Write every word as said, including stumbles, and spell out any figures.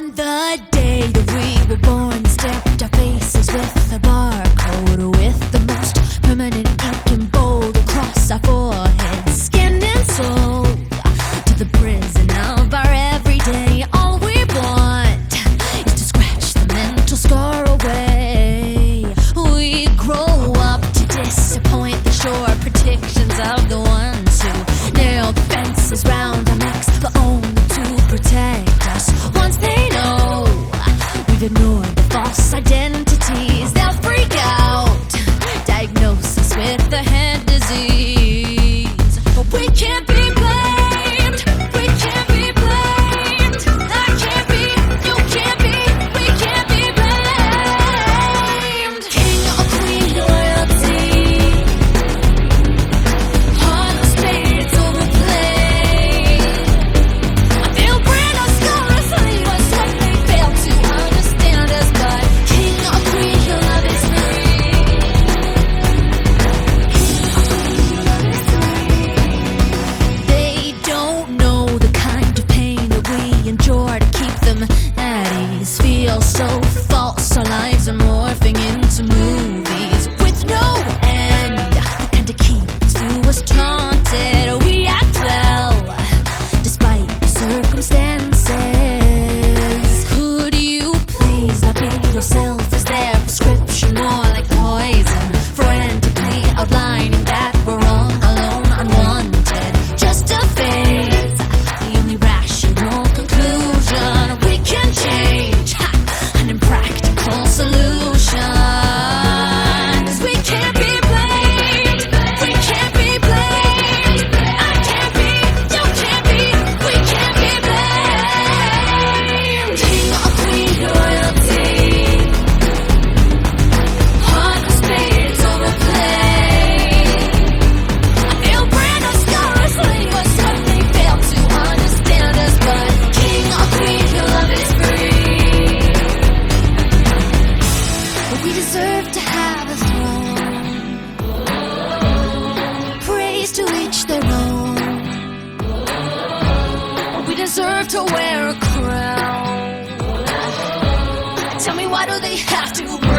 On the day that we were born, stamped our faces with a barcode, with the most permanent ink and bold across our foreheads, skinned and sold to the prison of our everyday. All we want is to scratch the mental scar away. We grow up to disappoint the sure predictions of the ones who nail the fences round our necks, but only to protect us. Once they know we've ignored the false identities, they'll freak out, diagnose us with the head disease. But we can't be blamed, we can't be blamed. I can't be, you can't be, we can't be blamed. King or queen loyalty, heart of spades overplayed. I feel brand of scholars leave us when they fail to understand us. But king or queen, your love is free. They don't know the kind of pain that we endure to keep them at ease. Feel so false, our lives are morphing into movies with no end, the kind that keeps to us taunted. We act well despite the circumstances. Could you please not be yourself? Is their prescription more like poison, frantically outlining that we're all alone, unwanted, just a phase, the only rational conclusion we can change, ha, an impractical solution. 'Cause we can't be blamed, we can't be blamed. I can't be, you can't be, we can't be blamed. King or queen loyalty, heart of spades overplayed. I feel brand of scholars leave us when they fail to understand us. But king or queen, your love is free. But we deserve to have a throne, praise to each their own. We deserve to wear a crown. Tell me, why do they have to